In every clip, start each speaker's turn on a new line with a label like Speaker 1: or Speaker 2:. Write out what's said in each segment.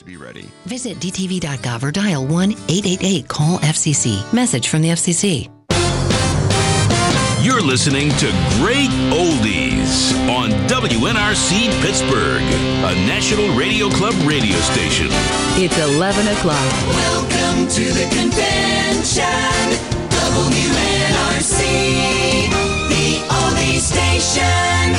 Speaker 1: to be ready.
Speaker 2: Visit dtv.gov or dial 1-888-CALL-FCC. Message from the FCC.
Speaker 3: You're listening to Great Oldies on WNRC Pittsburgh, a National Radio Club radio station.
Speaker 4: It's 11 o'clock.
Speaker 5: Welcome to the convention, WNRC, the oldie station.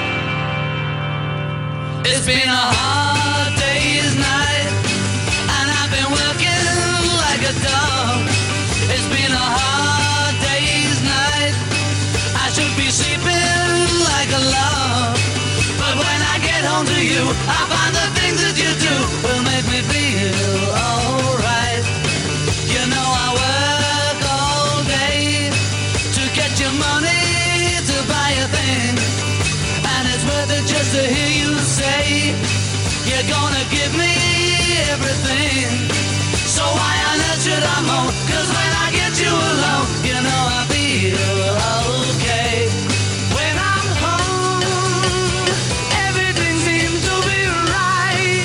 Speaker 6: It's been a hard day's night, and I've been working like a dog. It's been a hard day's night. I should be sleeping like a log, but when I get home to you, I find the things that you do will make me feel alright. You know I work all day to get your money to buy a thing, and it's worth it just to hear you say you're gonna give me everything. So why on earth should I moan? 'Cause when I get you alone, you know I feel okay. When I'm home, everything seems to be right.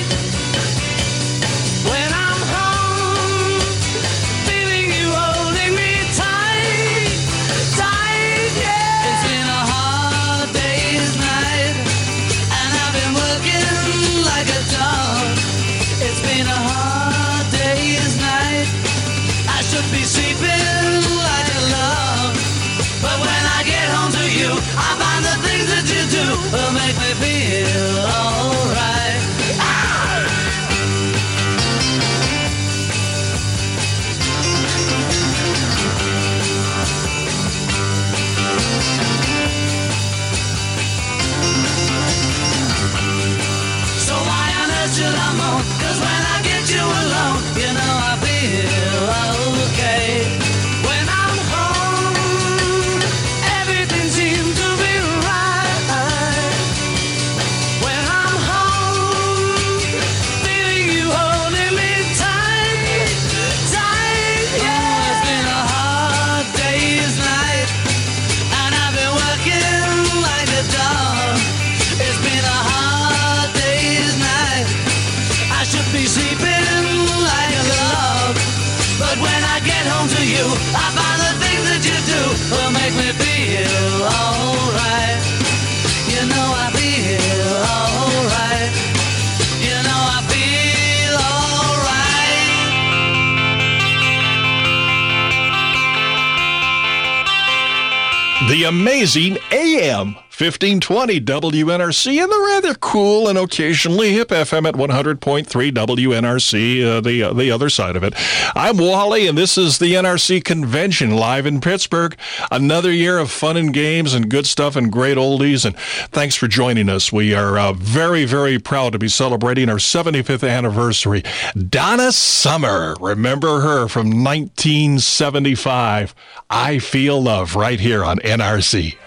Speaker 6: When I'm home, feeling you holding me tight, tight, yeah. It's been a hard day's night, and I've been working like a dog. It's been a hard day's night. I should be sleeping like a log, but when I get home to you, I find the things that you do will make me feel alright. So why on earth should I moan? 'Cause when I get you alone, you know I feel okay. When I'm home, everything seems to be right. When I'm home, feeling you holding me tight, tight, yeah. It's been a hard day's night, and I've been working like a dog. It's been a hard day's night. I should be sleeping like a log, but when I get home to you, I find the things that you do will make me feel alright. You know I feel alright. You know I feel alright.
Speaker 7: The amazing AM 1520 WNRC and the rather cool and occasionally hip FM at 100.3 WNRC, the other side of it. I'm Wally, and this is the NRC Convention live in Pittsburgh. Another year of fun and games and good stuff and great oldies, and thanks for joining us. We are very, very proud to be celebrating our 75th anniversary. Donna Summer, remember her from 1975. I Feel Love right here on NRC.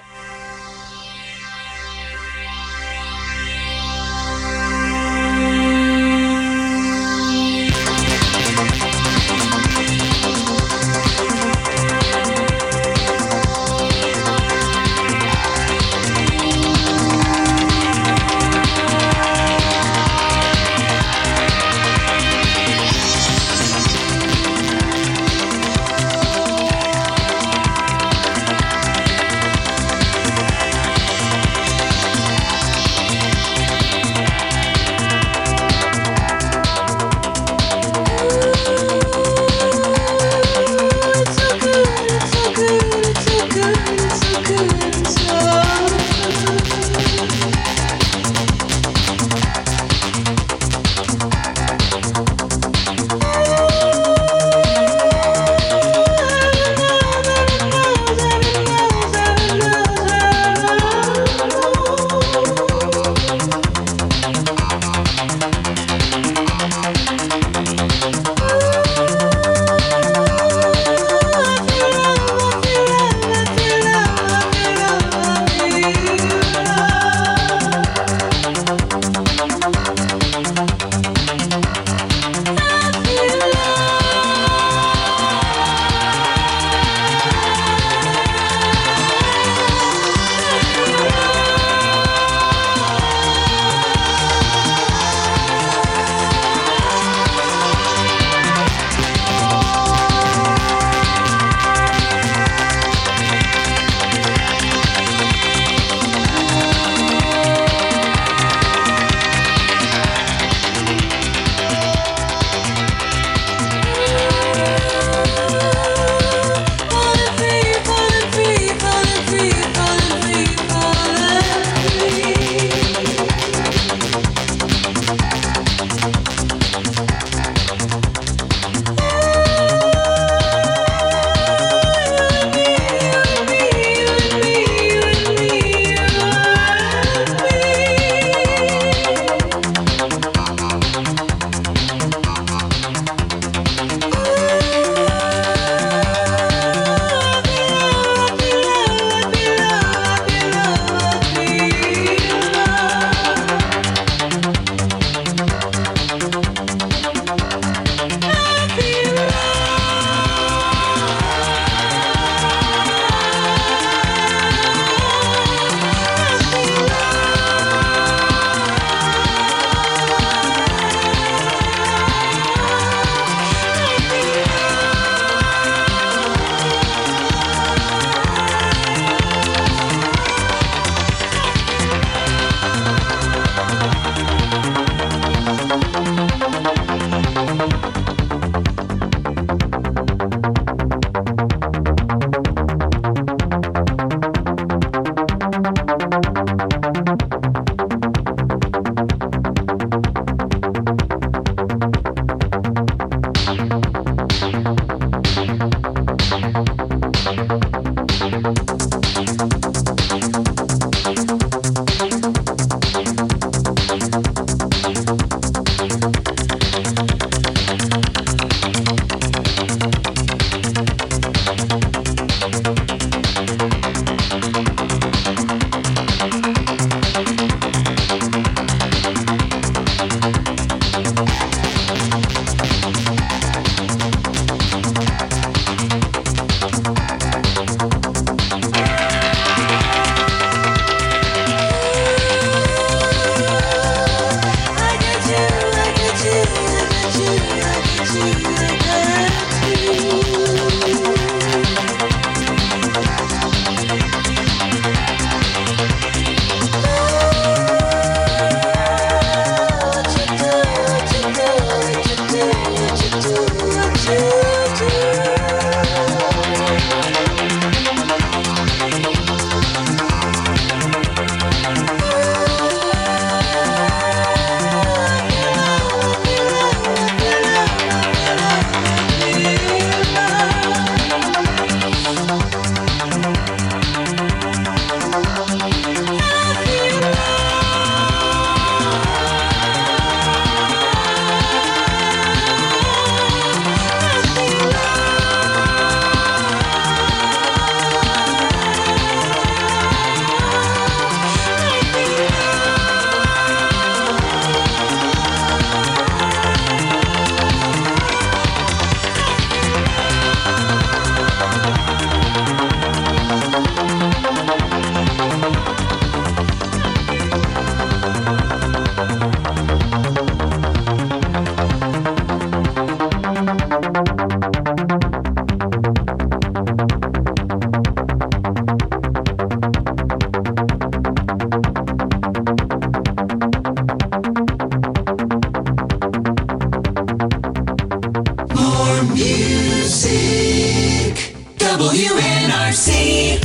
Speaker 5: WNRC.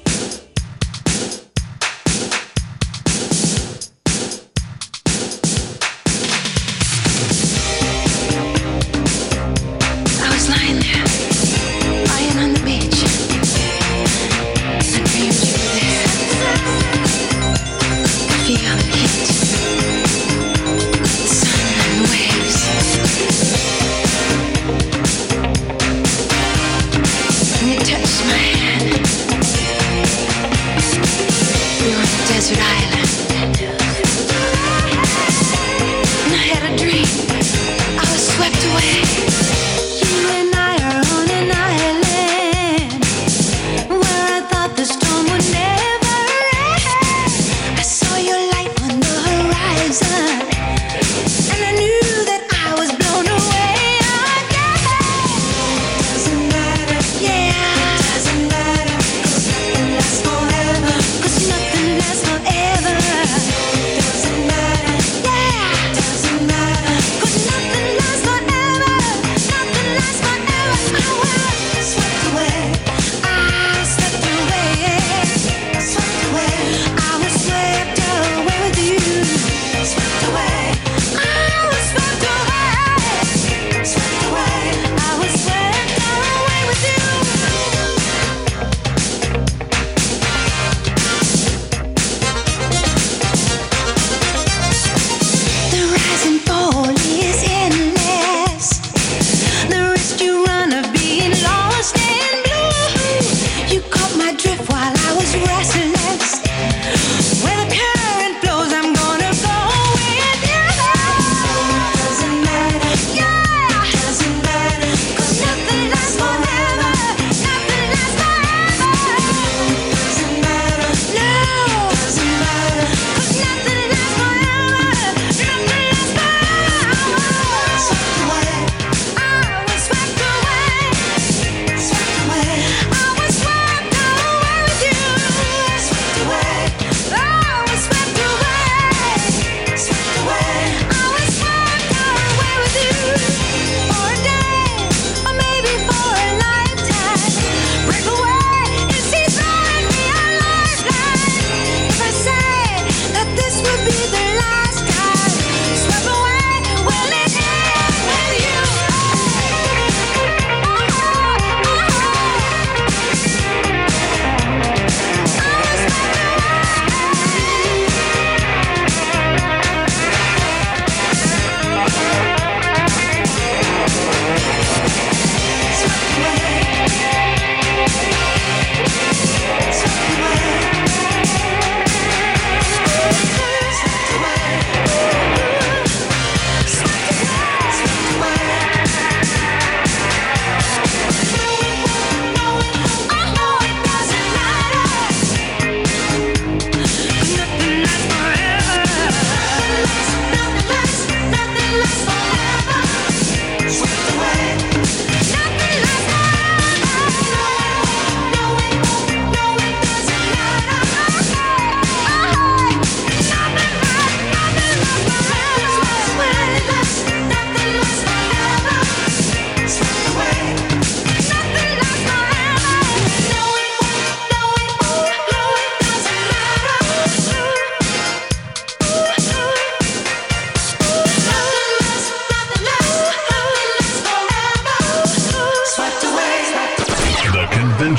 Speaker 1: I was lying there, lying on the beach. I dreamed you were there. Feel the heat, the sun and the waves. And you touched my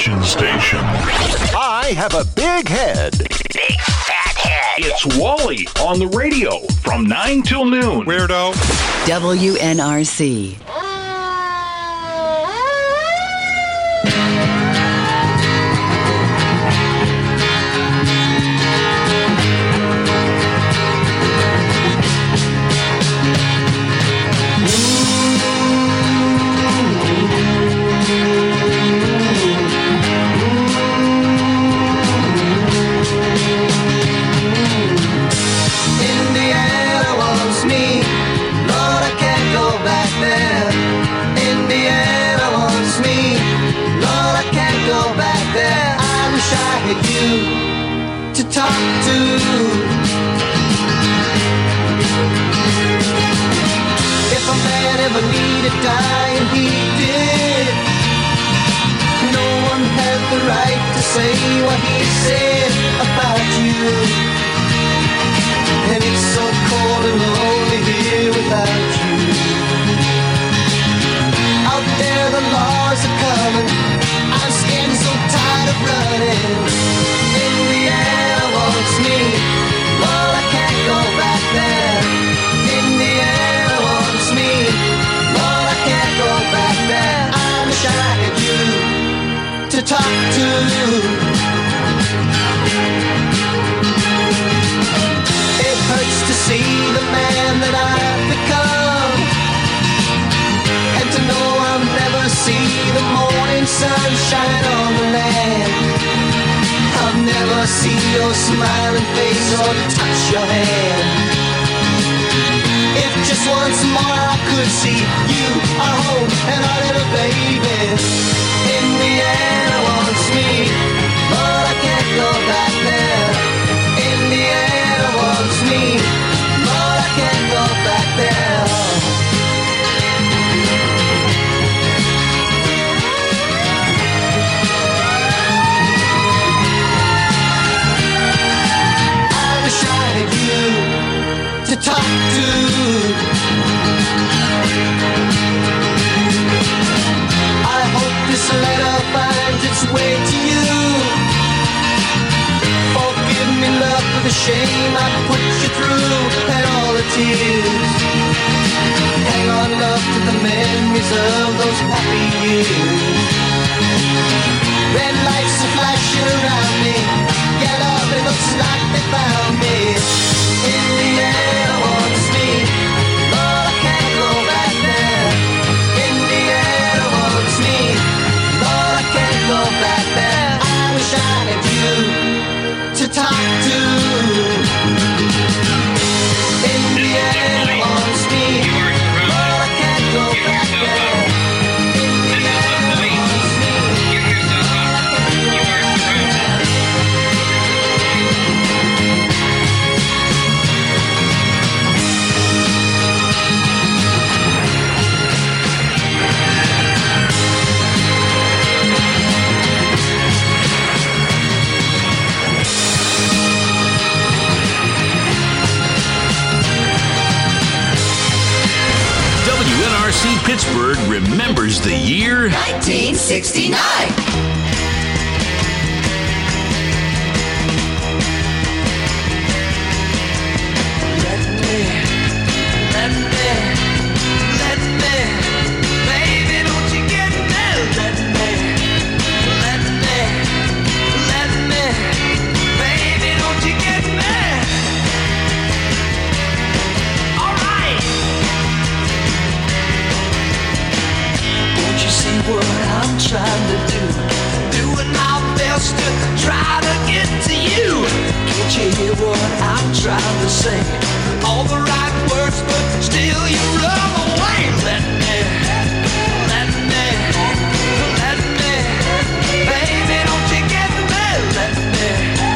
Speaker 8: Action Station.
Speaker 9: I have a big head.
Speaker 3: Big fat head. It's Wally on the radio from 9 till noon.
Speaker 7: Weirdo.
Speaker 4: WNRC.
Speaker 6: To talk to. If a man ever needed dying, he did. No one had the right to say what he said about you. And it's so cold and lonely here without you. Out there the laws are coming. I'm scared and so tired of running. Indiana wants me, Lord, I can't go back there. Indiana wants me, Lord, I can't go back there. I wish I had you to talk to. It hurts to see the man that I've become, and to know I'll never see the morning sunshine on the land. I'll never see your smiling face or touch your hand. If just once more I could see you, our home, and our little baby. Indiana wants me, but I can't go back there. Indiana wants me, but I can't go back there. To talk to. I hope this letter finds its way to you. Forgive me, love, for the shame I put you through and all the tears. Hang on, love, to the memories of those happy years. Red lights are flashing around me. Yeah, love, it looks like they found me. Indiana wants me, but I can't go back there. Indiana wants me, but I can't go back there. I wish I had you to talk to. Indiana wants me, but I can't go back there. Indiana wants me, but I can't go back there.
Speaker 3: WNRC Pittsburgh remembers the year
Speaker 5: 1969.
Speaker 6: What I'm trying to do, doing my best to try to get to you. Can't you hear what I'm trying to say? All the right words, but still you run away. Let me, baby, don't you get me? Let me,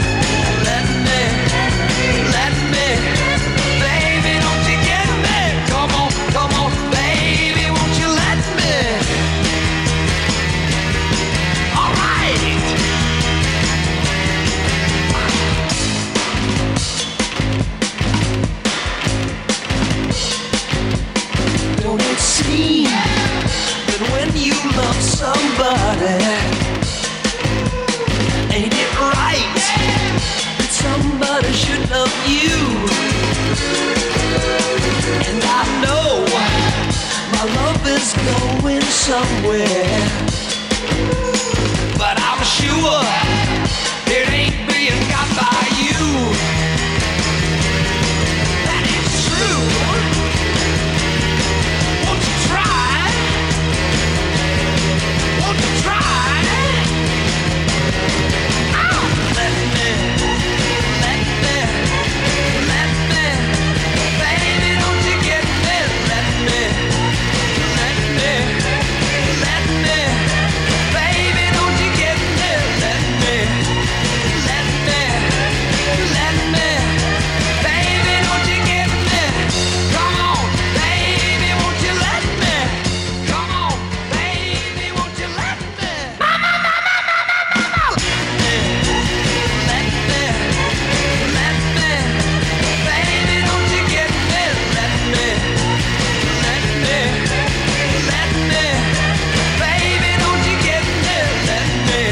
Speaker 6: baby, don't you get me? Come on, baby, won't you let me? Don't it seem that when you love somebody, love is going somewhere, but I'm sure it ain't being got by you. That is true. Won't you try? Won't you try? Oh, let me, baby, don't you get me? Let me, baby, don't you get me? Let me, baby, don't you get me? Come on, baby, won't you let me? Come on, baby, won't you let me? Mama, mama, mama, mama. Let me, baby, don't you get me? Let me, baby, don't you get me? Let me,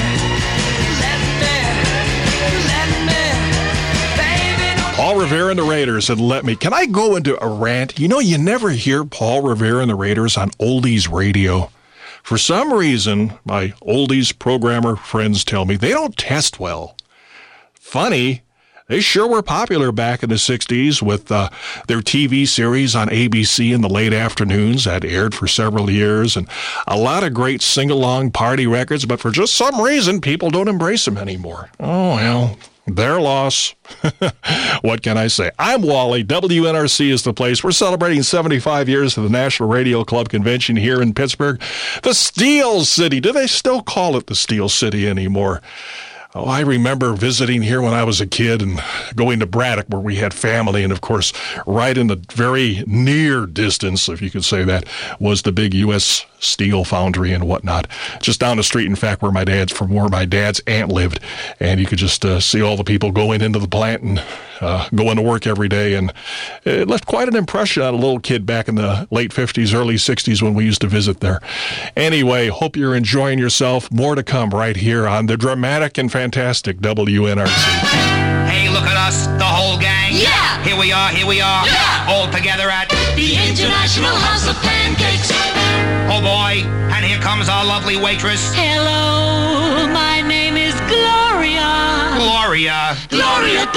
Speaker 6: baby, don't
Speaker 7: Paul Revere and the Raiders and Let Me. Can I go into a rant? You know, you never hear Paul Revere and the Raiders on oldies radio. For some reason, my oldies programmer friends tell me they don't test well. Funny, they sure were popular back in the 60s with their TV series on ABC in the late afternoons that aired for several years, and a lot of great sing-along party records, but for just some reason, people don't embrace them anymore. Oh, well, their loss. What can I say? I'm Wally. WNRC is the place. We're celebrating 75 years of the National Radio Club Convention here in Pittsburgh. The Steel City. Do they still call it the Steel City anymore? Oh, I remember visiting here when I was a kid and going to Braddock where we had family. And, of course, right in the very near distance, if you could say that, was the big U.S. Steel foundry and whatnot. Just down the street, in fact, where my dad's aunt lived. And you could just see all the people going into the plant and going to work every day. And it left quite an impression on a little kid back in the late 50s, early 60s when we used to visit there. Anyway, hope you're enjoying yourself. More to come right here on the dramatic and fantastic WNRC.
Speaker 8: Hey, look at us, the whole gang.
Speaker 5: Yeah.
Speaker 8: Here we are.
Speaker 5: Yeah.
Speaker 8: All together at
Speaker 5: The International House of Pancakes.
Speaker 8: Oh boy, and here comes our lovely waitress,
Speaker 4: Hello, my name is Gloria.
Speaker 8: Gloria.
Speaker 5: Gloria.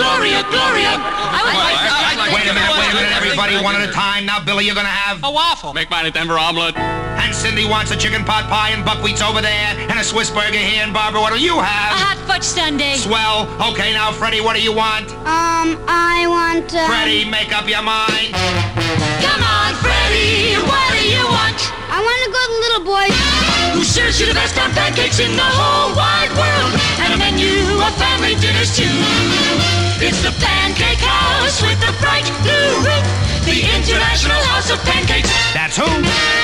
Speaker 8: Wait a minute, everybody, one at a time. Now, Billy, you're gonna have
Speaker 10: A waffle. Make mine a Denver omelet.
Speaker 8: And Cindy wants a chicken pot pie and buckwheats over there, and a Swiss burger here. And Barbara, what do you
Speaker 4: A
Speaker 8: have?
Speaker 4: hot fudge sundae.
Speaker 8: Swell. Okay, now, Freddie, what do you want?
Speaker 11: I want,
Speaker 8: Freddie, make up your mind.
Speaker 5: Come on, Freddie, what do you want?
Speaker 11: I want to go to the little boy.
Speaker 5: Who serves you the best damn pancakes in the whole wide world? And a menu of family dinners too. It's the Pancake House with the bright blue roof. The International House of Pancakes.
Speaker 8: That's who.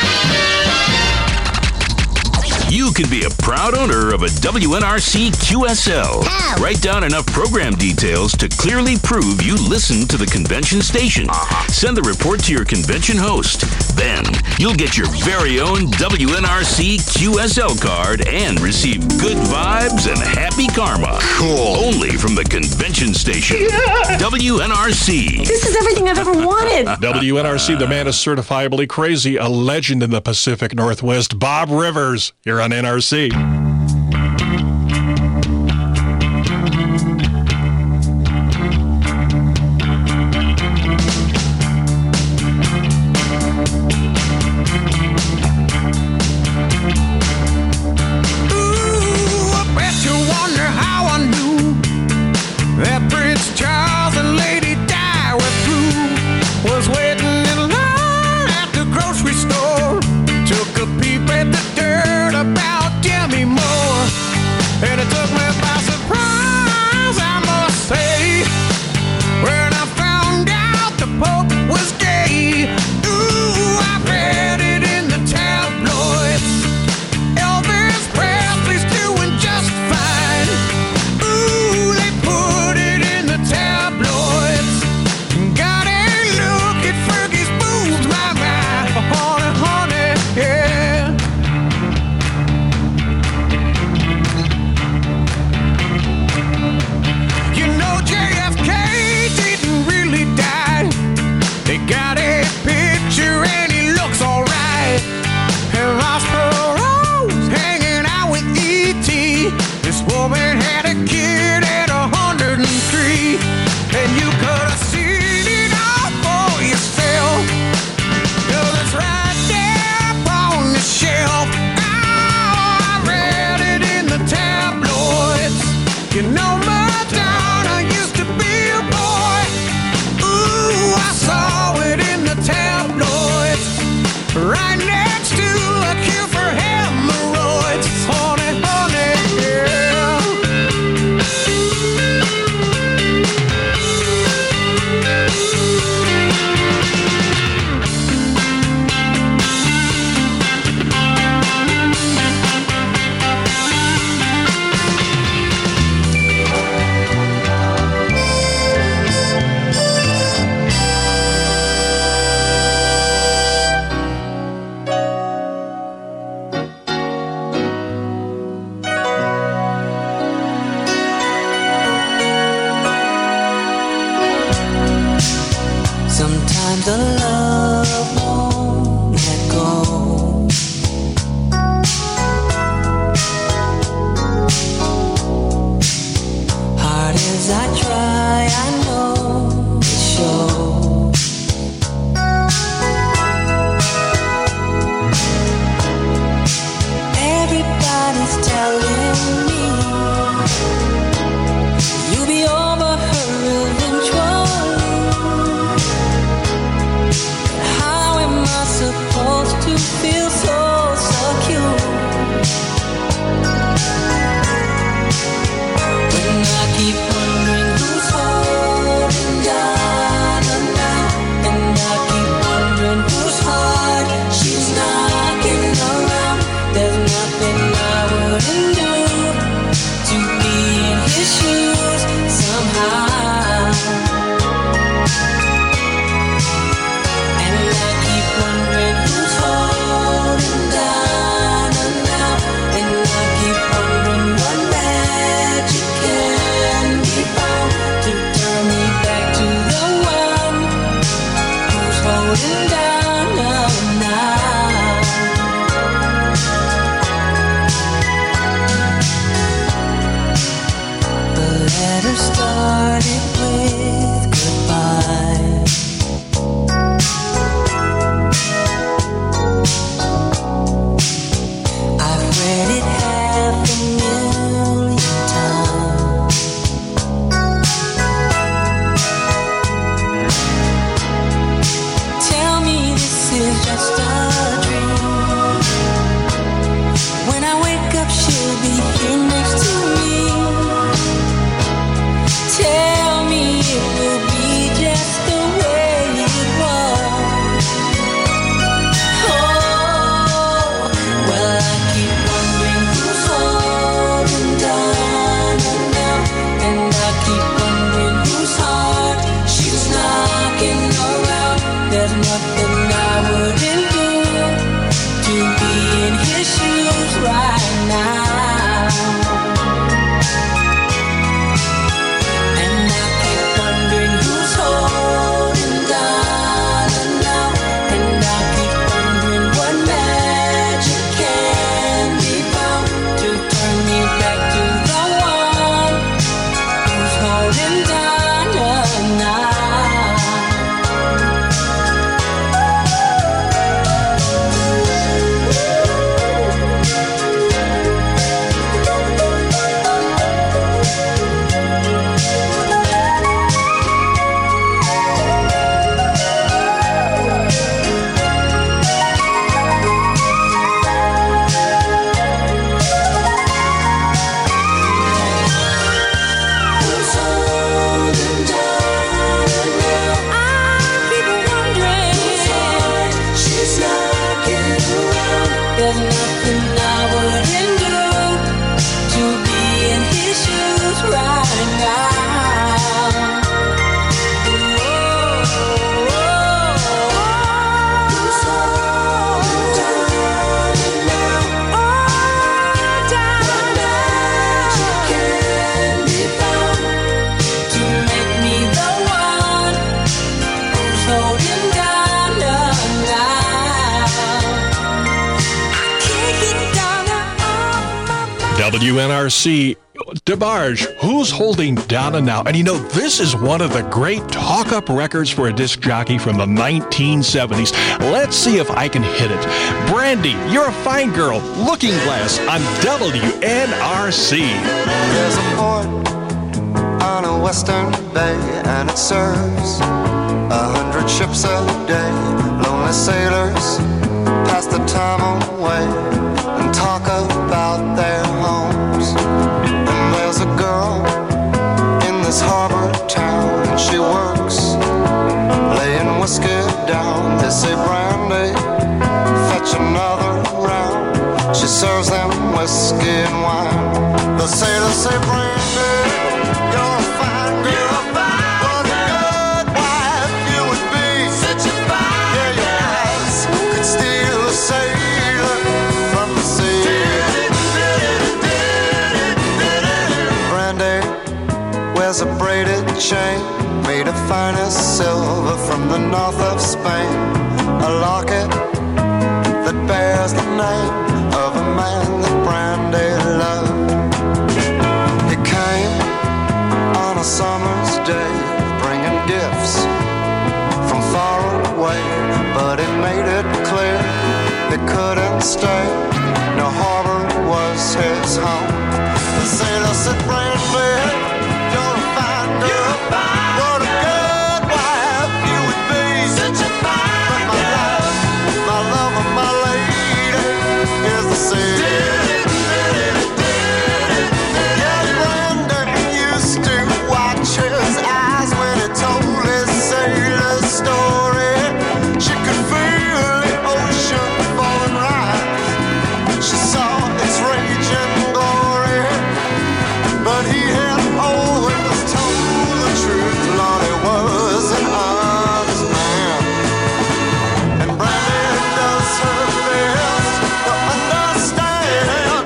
Speaker 3: You can be a proud owner of a WNRC QSL.
Speaker 11: How?
Speaker 3: Write down enough program details to clearly prove you listen to the convention station. Send the report to your convention host. Then you'll get your very own WNRC QSL card and receive good vibes and happy karma. Cool. Only from the convention station. Yeah. WNRC.
Speaker 4: This is everything I've ever wanted.
Speaker 7: WNRC, the man is certifiably crazy, a legend in the Pacific Northwest, Bob Rivers, here on NRC.
Speaker 6: About Jimmy nothing I wouldn't do to be in his shoes right now.
Speaker 7: WNRC, DeBarge, who's holding Donna now? And you know, this is one of the great talk-up records for a disc jockey from the 1970s. Let's see if I can hit it. Brandy, you're a fine girl. Looking Glass on WNRC.
Speaker 12: There's a port on a western bay, and it serves 100 ships a day. Lonely sailors pass the time away and talk about their homes. And there's a girl in this harbor town, and she works laying whiskey down. They say, Brandy, fetch another round. She serves them whiskey and wine. The sailors say, Brandy, you're a fine girl. What a good wife you would be. Such a fine girl. Yeah, your eyes could steal a sailor from the sea. Brandy wears a braided chain made of finest silver from the north of Spain. A locket that bears the name of a man that Brandy loved. He came on a summer's day, bringing gifts from far away, but he made it clear he couldn't stay. No harbor was his home. The sailor said, Brandy, you're a fine girl. What a good wife you would be. Such a fine girl. My love and my lady is the sea. Yeah, Brandy used to watch his eyes when he told his sailor story. She could feel the ocean falling rise. She saw its raging glory, but he had always told the truth. Lord, he was an honest man, and Brandy does her best to understand.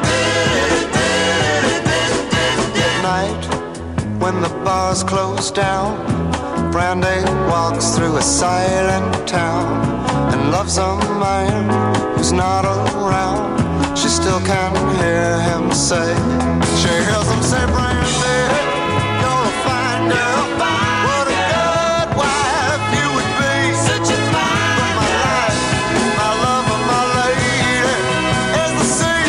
Speaker 12: At night, when the bars close down, Brandy walks through a silent town and loves a man who's not around. She still can hear him say, she hears him say, Brandy, you're a fine girl. What a good wife you would be. Such a fine but my life, my love and my lady is the sea.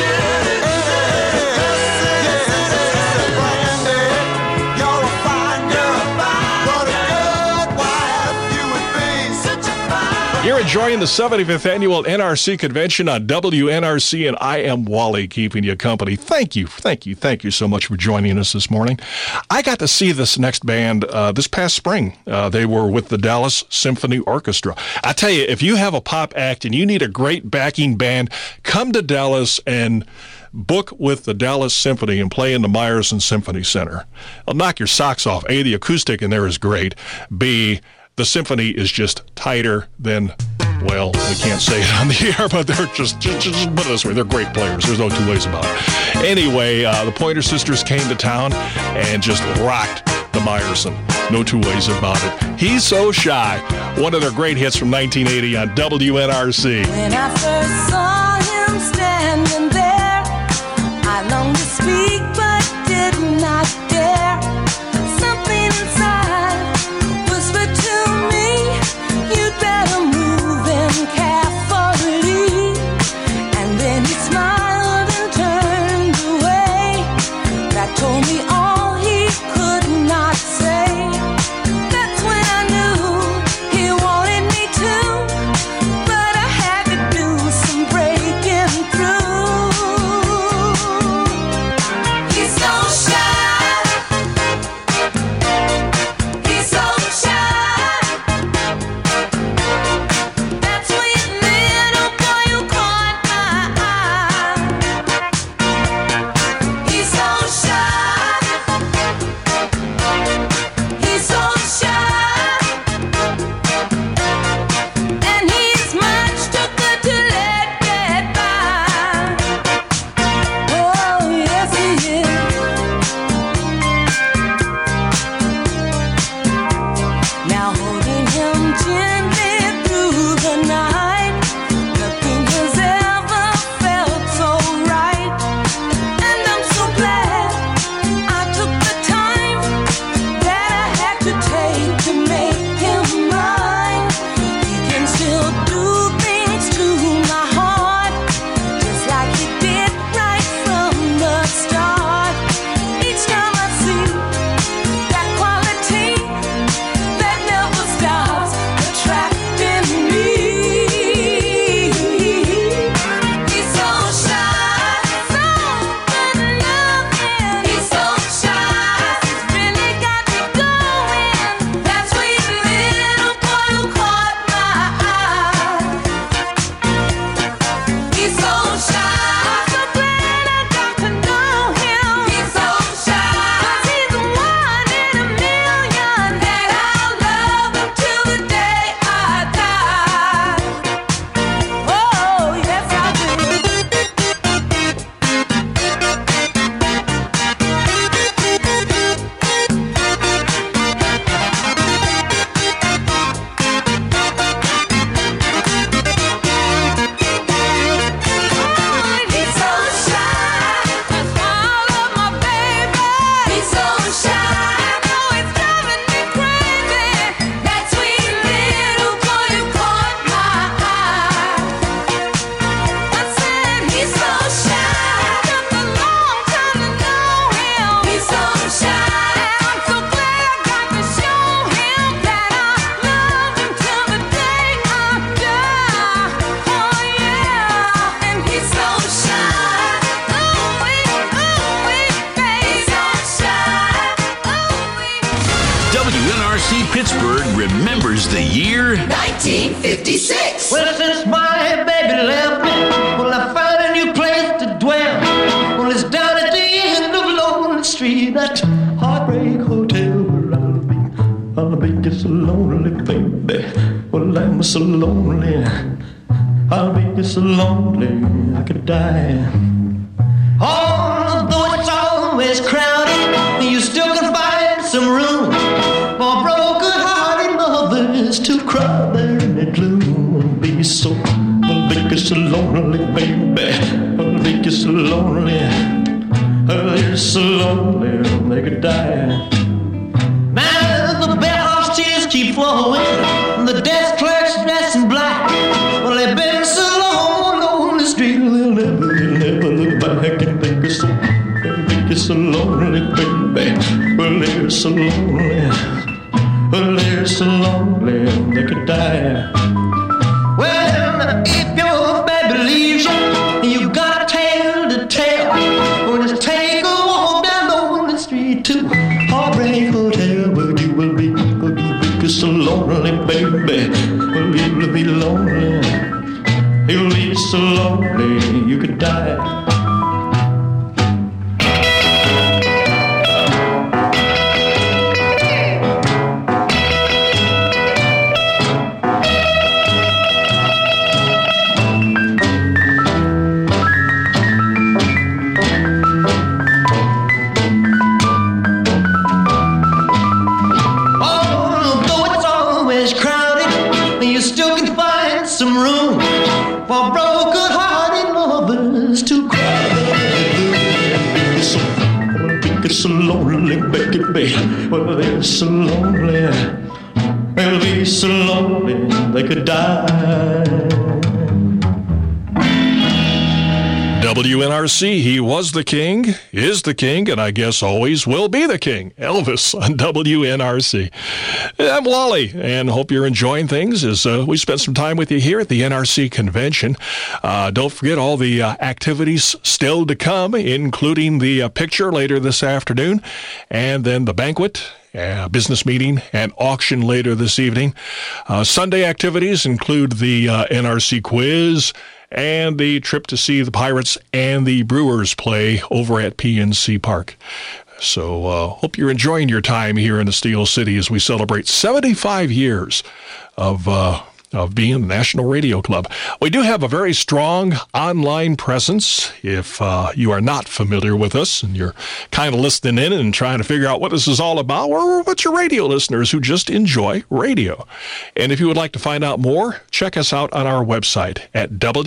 Speaker 12: Brandy, you're a fine girl. What a good wife you would be. Such a fine.
Speaker 7: You're enjoying the 75th Annual NRC Convention on WNRC, and I am Wally keeping you company. Thank you so much for joining us this morning. I got to see this next band this past spring. They were with the Dallas Symphony Orchestra. I tell you, if you have a pop act and you need a great backing band, come to Dallas and book with the Dallas Symphony and play in the Meyerson Symphony Center. I'll knock your socks off. A, the acoustic in there is great. B, the symphony is just tighter than, well, we can't say it on the air, but they're just put it this way, they're great players. There's no two ways about it. Anyway, the Pointer Sisters came to town and just rocked the Meyerson. No two ways about it. He's So Shy, one of their great hits from 1980 on WNRC.
Speaker 6: When I first saw him standing there, I longed to speak but did not dare. Something inside whispered to me, you'd better move in carefully. And then he smiled and turned away. That told me all he could not say. That's when I knew he wanted me to, but I had to do some brave
Speaker 3: Pittsburgh remembers the year
Speaker 6: 1956. Well, since my baby left me, well, I found a new place to dwell. Well, it's down at the end of Lonely Street, that Heartbreak Hotel where I'll be just so lonely, baby. Well, I'm so lonely, I'll be just so lonely, I could die. Although it's always crowded, you still can find some room for broken-hearted lovers to cry there in the gloom. I'll be so lonely, baby. I'll be so lonely. I'll be so lonely they could die. Now the bellhop's tears keep flowing, the desk clerk's dressed in black. Well, they've been so long on the street, they'll never look back. And they're so lonely, baby. Well, they're so lonely. Well, they're so lonely they could die. Well, if your baby leaves you, you got a tale to tell. Well, just take a walk down Lonely Street to Heartbreak Hotel, where you will be so lonely, baby. Well, you'll be lonely. You'll be so lonely you could die. So lonely, baby. Well, they're so lonely. They'll be so lonely they could die.
Speaker 7: WNRC, he was the king, is the king, and I guess always will be the king. Elvis on WNRC. I'm Wally, and hope you're enjoying things as we spent some time with you here at the NRC convention. Don't forget all the activities still to come, including the picture later this afternoon, and then the banquet, business meeting, and auction later this evening. Sunday activities include the NRC quiz, and the trip to see the Pirates and the Brewers play over at PNC Park. So hope you're enjoying your time here in the Steel City as we celebrate 75 years of being the National Radio Club. We do have a very strong online presence. If you are not familiar with us and you're kind of listening in and trying to figure out what this is all about, or what's your radio listeners who just enjoy radio. And if you would like to find out more, check us out on our website at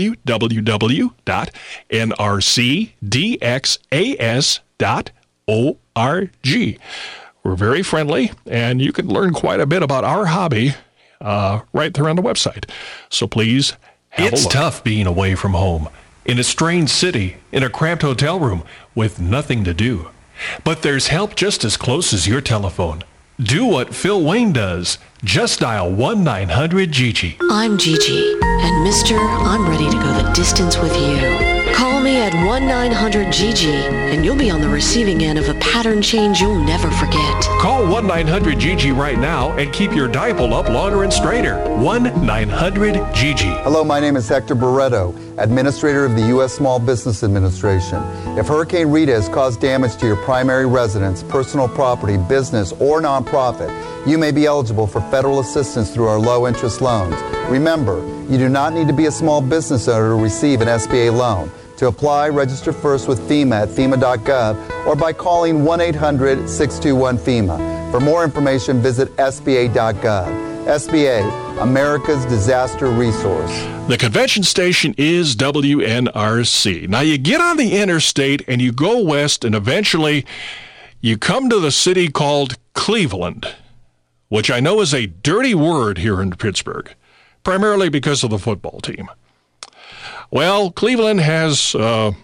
Speaker 7: www.nrcdxas.org. We're very friendly, and you can learn quite a bit about our hobby right there on the website. So please have a look. It's tough being away from home, in a strange city, in a cramped hotel room, with nothing to do. But there's help just as close as your telephone. Do what Phil Wayne does. Just dial 1-900-GIGI.
Speaker 2: I'm Gigi, and mister, I'm ready to go the distance with you. Call
Speaker 13: me at 1-900-GG, and you'll be on the receiving end of a pattern change you'll never forget.
Speaker 7: Call 1-900-GG right now and keep your dipole up longer and straighter. 1-900-GG.
Speaker 14: Hello, my name is Hector Barreto, Administrator of the U.S. Small Business Administration. If Hurricane Rita has caused damage to your primary residence, personal property, business, or nonprofit, you may be eligible for federal assistance through our low-interest loans. Remember, you do not need to be a small business owner to receive an SBA loan. To apply, register first with FEMA at FEMA.gov or by calling 1-800-621-FEMA. For more information, visit SBA.gov. SBA, America's disaster resource.
Speaker 7: The convention station is WNRC. Now, you get on the interstate and you go west, and eventually you come to the city called Cleveland, which I know is a dirty word here in Pittsburgh, primarily because of the football team. Well, Cleveland has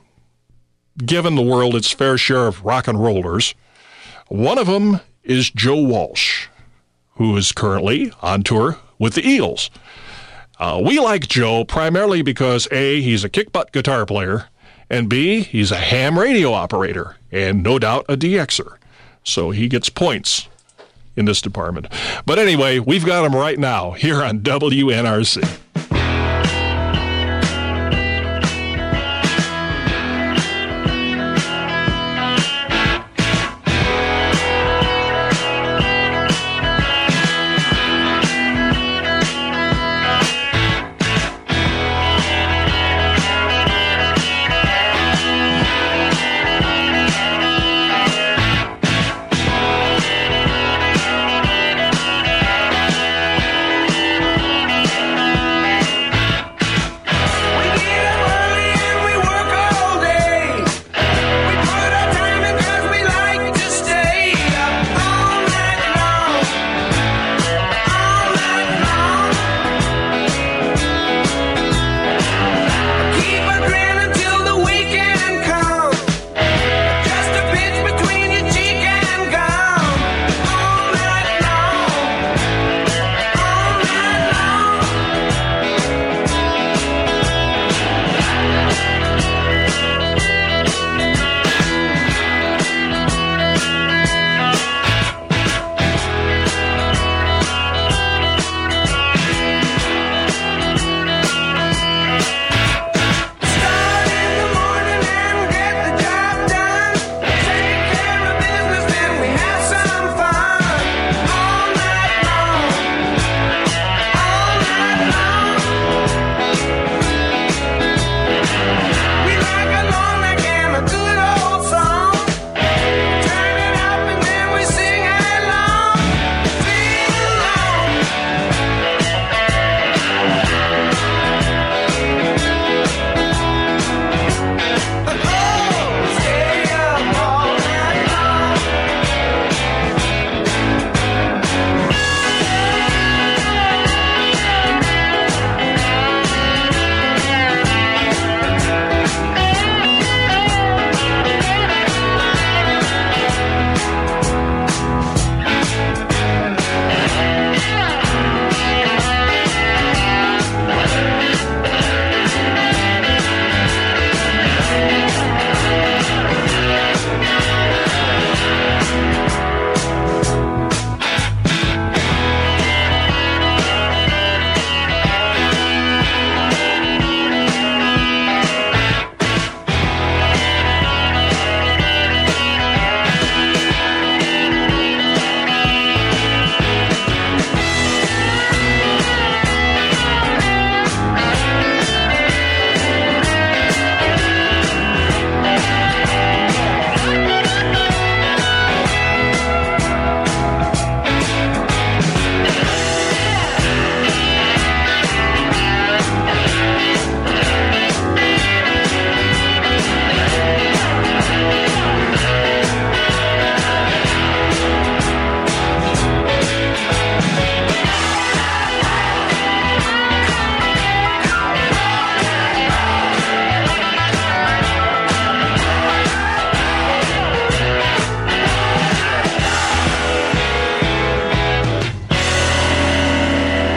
Speaker 7: given the world its fair share of rock and rollers. One of them is Joe Walsh, who is currently on tour with the Eagles. We like Joe primarily because A, he's a kick-butt guitar player, and B, he's a ham radio operator, and no doubt a DXer. So he gets points in this department. But anyway, we've got him right now here on WNRC.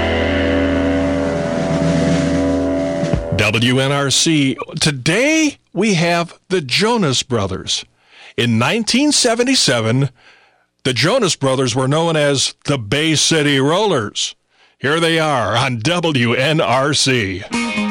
Speaker 7: WNRC. Today, we have the Jonas Brothers. In 1977, the Jonas Brothers were known as the Bay City Rollers. Here they are on WNRC.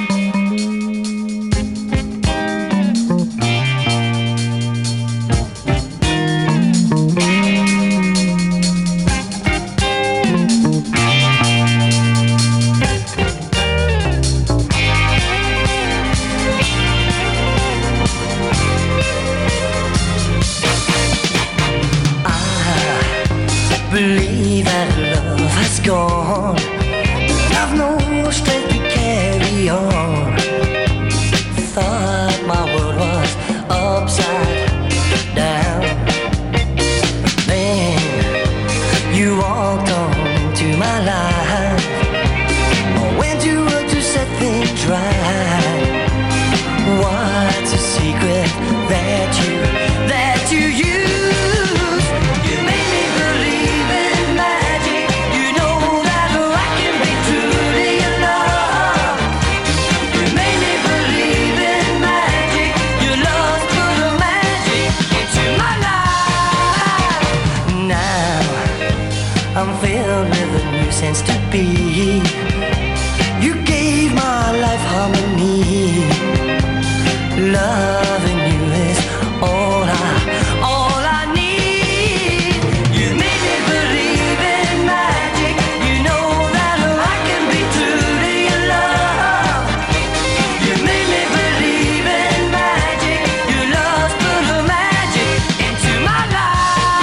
Speaker 6: Believe that love has gone. I've no strength to carry on. Thought my world was upside down. Then you walked on into my life. I went to work to set things right. What's a secret that you use? Sense to be. You gave my life harmony. Loving you is all I need. You made me believe in magic. You know that I can be true to your love. You made me believe in magic. Your love put a magic into my life.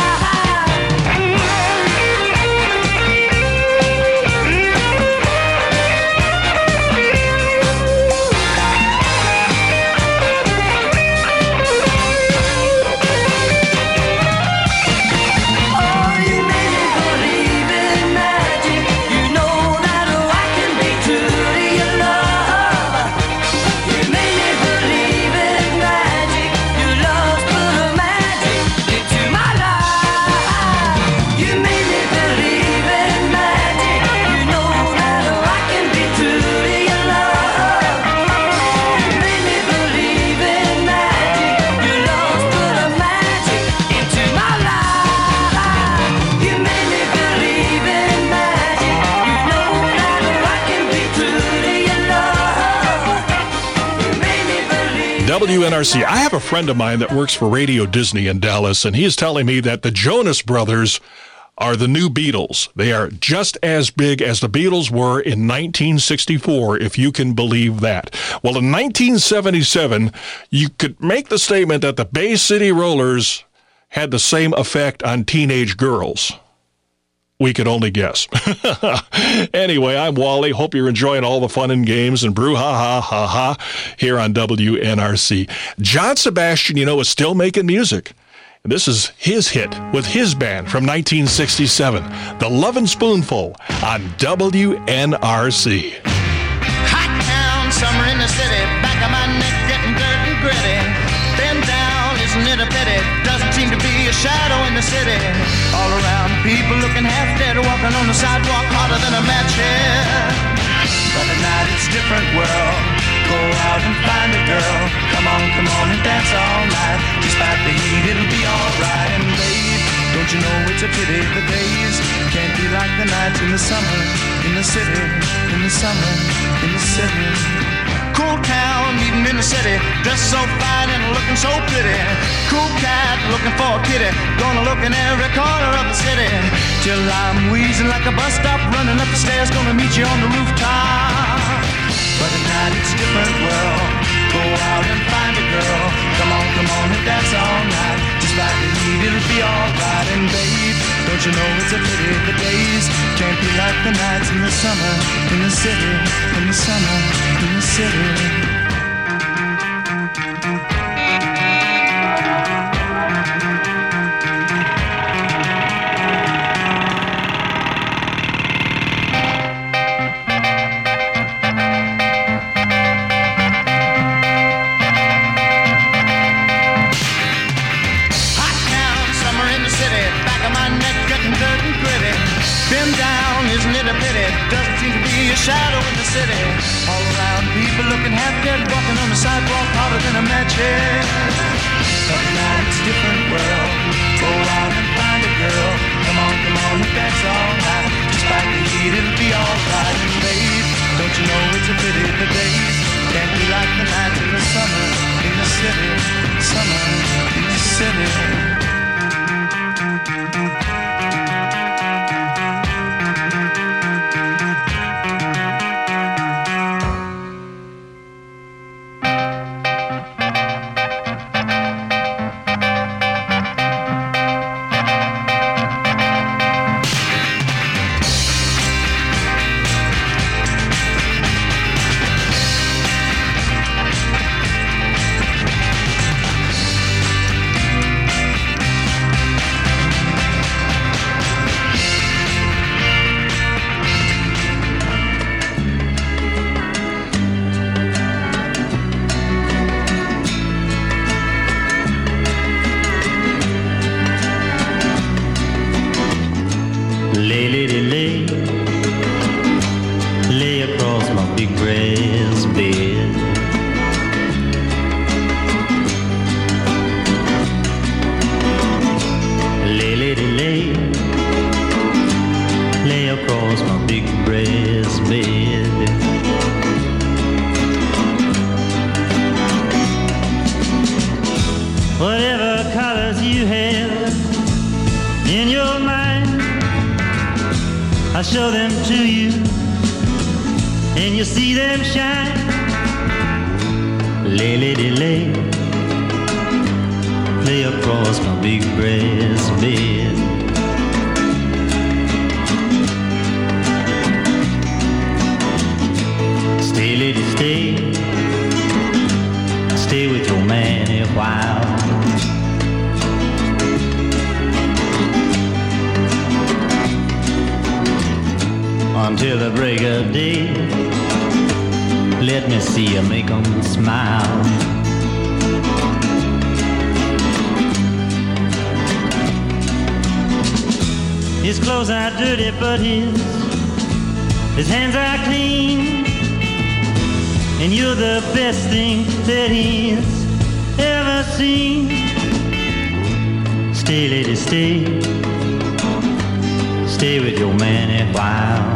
Speaker 7: WNRC. I have a friend of mine that works for Radio Disney in Dallas, and he is telling me that the Jonas Brothers are the new Beatles. They are just as big as the Beatles were in 1964, if you can believe that. Well, in 1977, you could make the statement that the Bay City Rollers had the same effect on teenage girls. We could only guess. Anyway, I'm Wally. Hope you're enjoying all the fun and games and brouhaha here on WNRC. John Sebastian, is still making music. And this is his hit with his band from 1967, The Lovin' Spoonful on WNRC.
Speaker 15: Hot town, summer in the city, back of my neck getting dirt and gritty. Bend down, isn't it a pity? Doesn't seem to be a shadow in the city. All around, people looking half dead, walking on the sidewalk harder than a match head. But at night it's a different world. Go out and find a girl. Come on and dance all night. Despite the heat, it'll be alright. And babe, don't you know it's a pity the days can't be like the nights in the summer, in the city, in the summer, in the city. Cool town, meeting in the city, dressed so fine and looking so pretty. Cool cat, looking for a kitty, gonna look in every corner of the city. Till I'm wheezing like a bus stop, running up the stairs, gonna meet you on the rooftop. But at night it's a different world. Go out and find a girl. Come on and dance all night. Just like the heat, it'll be alright. And babe, don't you know it's a pity the days can't be like the nights in the summer, in the city, in the summer, in the city. Shadow in the city, all around people looking half dead, walking on the sidewalk harder than a match
Speaker 6: city. But now it's a different world. Go out and find a girl. Come on, if that's alright. Despite the heat, it'll be alright. And babe, don't you know it's a pity the days can't be like the nights in the summer in the city. Summer in the city.
Speaker 16: I'll show them to you, and you'll see them shine. Lay, lady, lay, lay across my big brass bed. Stay, lady, stay, stay with your man a while. Until the break of day, let me see you make them smile. His clothes are dirty, but his hands are clean. And you're the best thing that he's ever seen. Stay, lady, stay, stay with your man a while.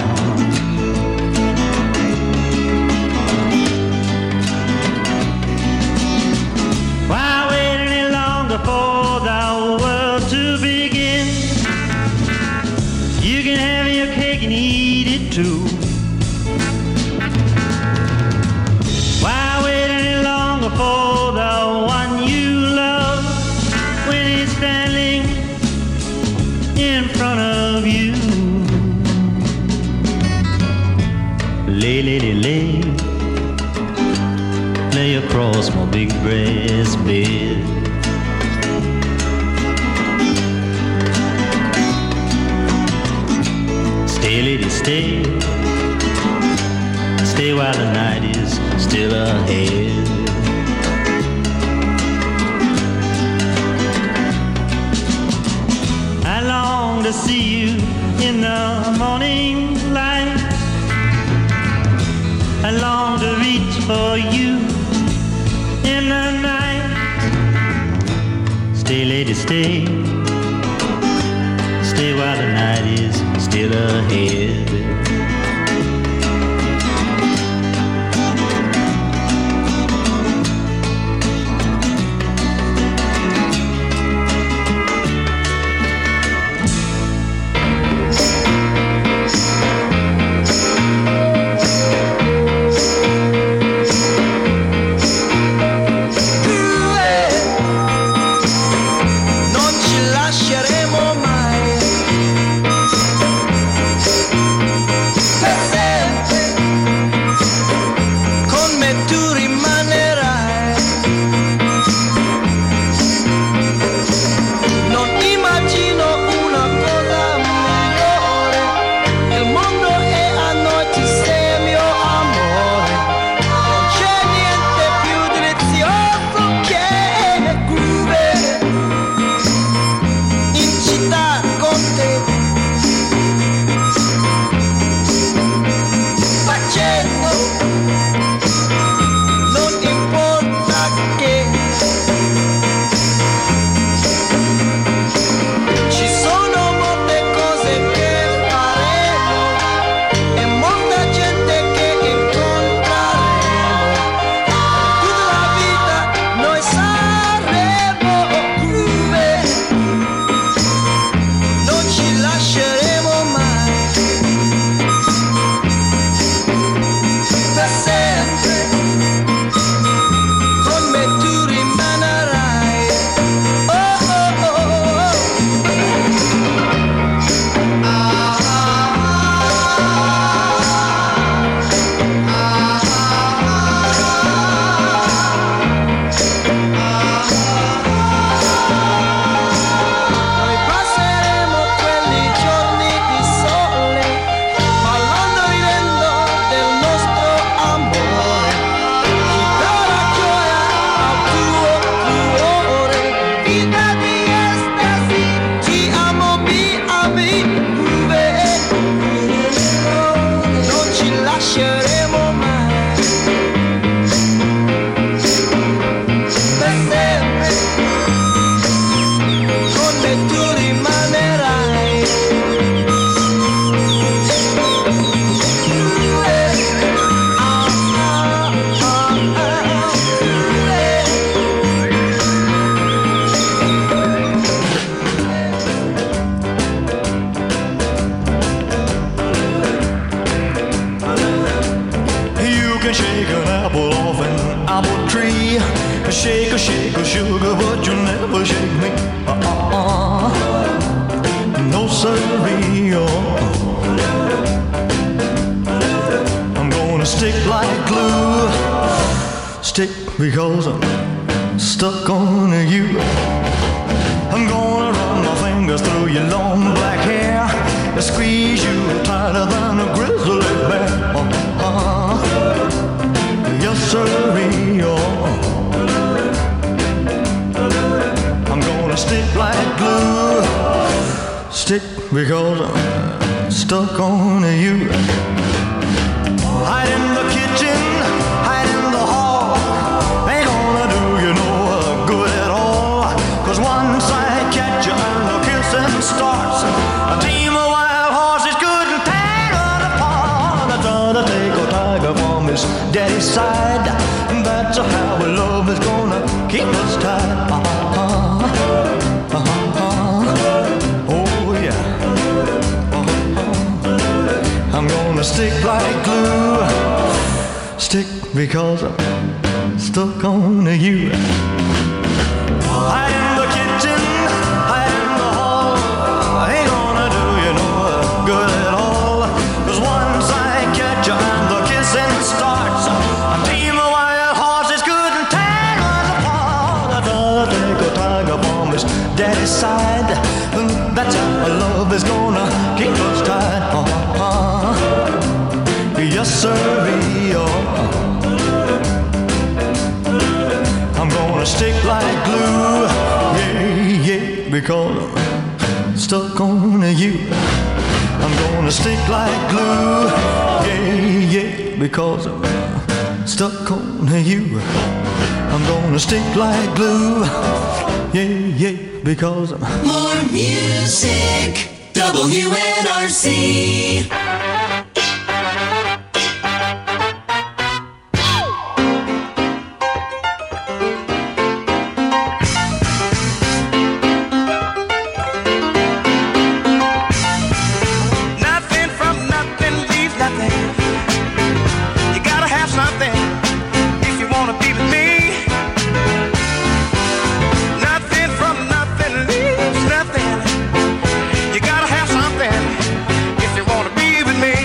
Speaker 16: Why wait any longer for the world to begin? You can have your cake and eat it too. Why wait any longer for the one you love when he's standing in front of you? Lay, lady, lay, lay across my big brass bed. Stay, lady, stay, stay while the night is still ahead. I long to see you in the morning light. I long to reach for you in the night. Stay, lady, stay, stay while the night is still ahead.
Speaker 6: shake a sugar, but you'll never shake me. No siree. I'm gonna stick like glue. Stick because I'm stuck on you. I'm gonna run my fingers through your long black hair and squeeze you tighter than a grizzly bear. Yes, sirree. I'm gonna stick like glue. Stick because I'm stuck on you. Hide in the kitchen, hide in the hall. Ain't gonna do you no good at all. 'Cause once I catch you and the kissing starts, a team of wild horses couldn't tear it apart. I try to take a tiger from his daddy's side, and that's how love is gonna keep us tied. Oh yeah. I'm gonna stick like glue. Stick because I'm stuck on you. Hide in the kitchen, hide in the hall. Ain't gonna do you no good at all. 'Cause once I catch you and the kissing starts, a team of wild horses couldn't tear us apart. I gotta take a tiger from his daddy's side, and that's how love is gonna keep us tied. Yes, sirree. I'm gonna stick like glue. Yeah, yeah, because I'm stuck on you. I'm gonna stick like glue. Yeah, yeah, because I'm stuck on you. I'm gonna stick like glue. Yeah, yeah, because I'm...
Speaker 5: More music, WNRC.
Speaker 15: If you wanna be with me,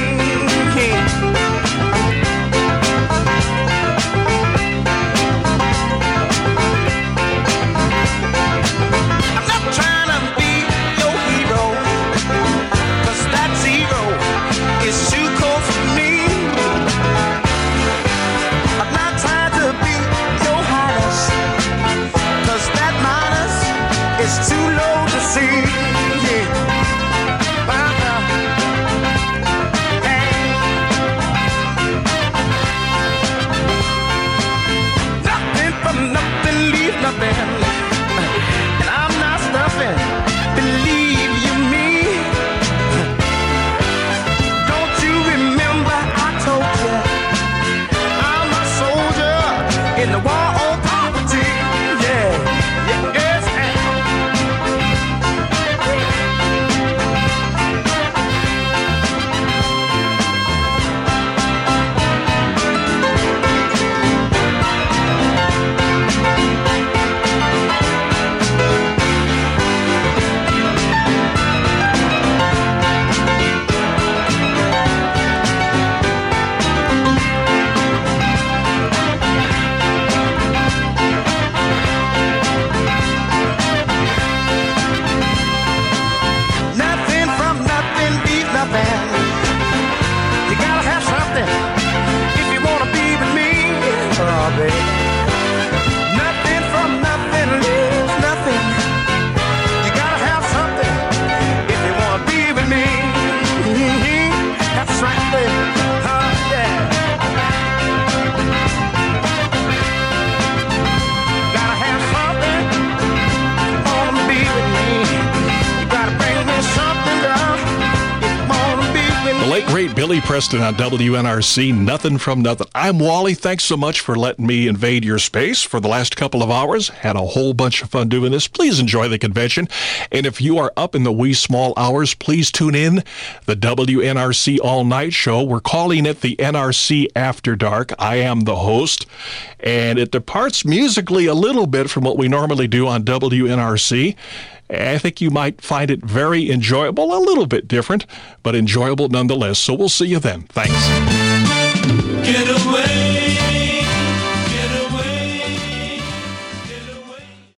Speaker 7: late, great Billy Preston on WNRC, Nothing from Nothing. I'm Wally. Thanks so much for letting me invade your space for the last couple of hours. Had a whole bunch of fun doing this. Please enjoy the convention. And if you are up in the wee small hours, please tune in the WNRC All Night Show. We're calling it the NRC After Dark. I am the host. And it departs musically a little bit from what we normally do on WNRC. I think you might find it very enjoyable, a little bit different, but enjoyable nonetheless. So we'll see you then. Thanks.
Speaker 6: Get away.